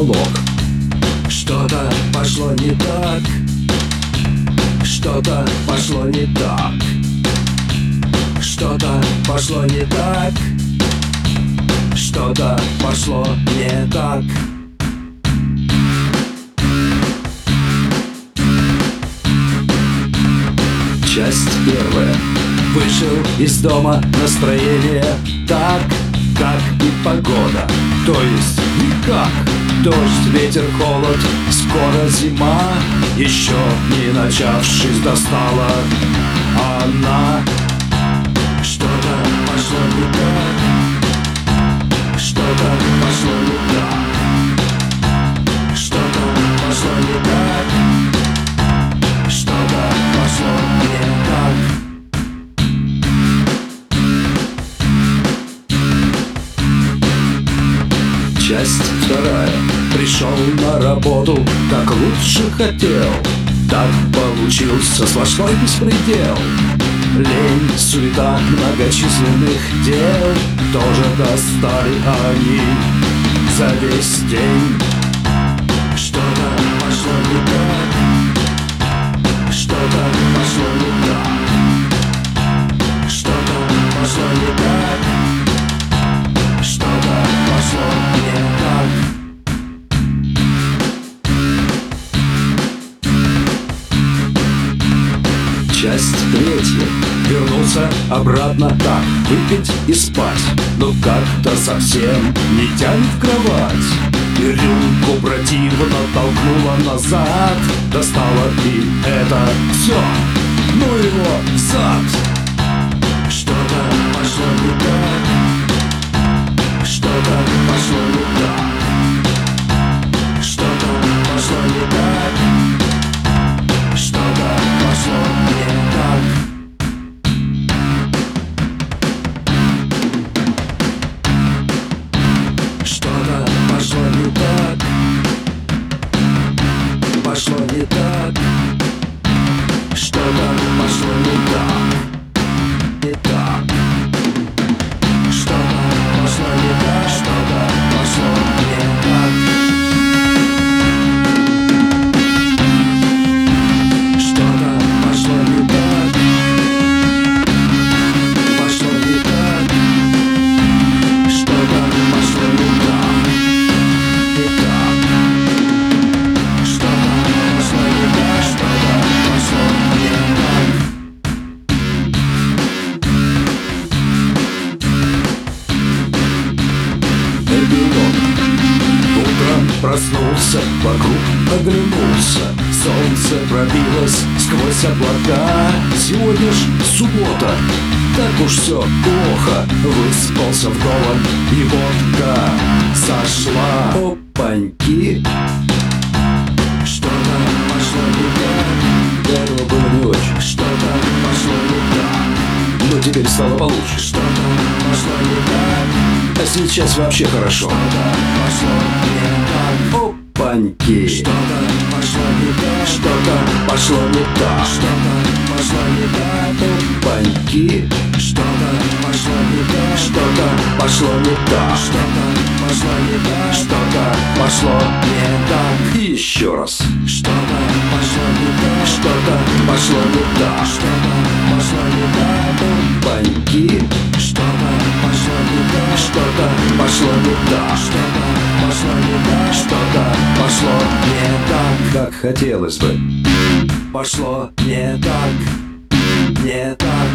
монолог. Что-то пошло не так, что-то пошло не так, что-то пошло не так, что-то пошло не так. Часть первая. Вышел из дома, настроение так, как и погода. То есть никак. Дождь, ветер, холод, скоро зима. Еще не начавшись достала она. Что-то пошло не так, что-то пошло не так, что-то пошло не так, что-то пошло не так. Часть вторая. Пришел на работу, как лучше хотел, так получился сплошной беспредел. Лень, суета многочисленных дел, тоже достали они за весь день. Что-то пошло не так, что-то пошло не так, что-то пошло не так, что-то пошло не так. Часть третья. Вернулся обратно так, выпить и спать, но как-то совсем не тянет в кровать. И рюмку противно толкнула назад, достала и это все, ну его в зад. Что-то пошло не так, что-то пошло не так, что-то пошло не так, что-то пошло не так. Что-то пошло не так, пошло не так, что-то пошло не так, не так, что-то пошло не так, что-то пошло не так, что-то пошло не так, пошло не так, что-то пошло не так, не так, что-то пошло не так, что-то пошло не так. Эпилог. Утром проснулся, вокруг оглянулся, солнце пробилось сквозь облака. Сегодня ж суббота, так уж все плохо. Выспался вдоволь, и водка сошла. Опаньки. Что-то пошло не так. До этого было не очень. Что-то пошло не так. Но теперь стало получше. Что-то пошло не так. А сейчас вообще хорошо. Что-то пошло не так. Опаньки. Что-то пошло не так. Что-то пошло не так. Что-то пошло не так. Опаньки. Что-то пошло не так. Что-то пошло не так. Что-то пошло не так. Что-то пошло не так. И еще раз. Что-то пошло не так. Что-то пошло не так. Что-то пошло не так. Опаньки. Что-то пошло не так. Что-то пошло не так. Что-то пошло не так. Что-то пошло не так, как хотелось бы. Пошло не так, не так.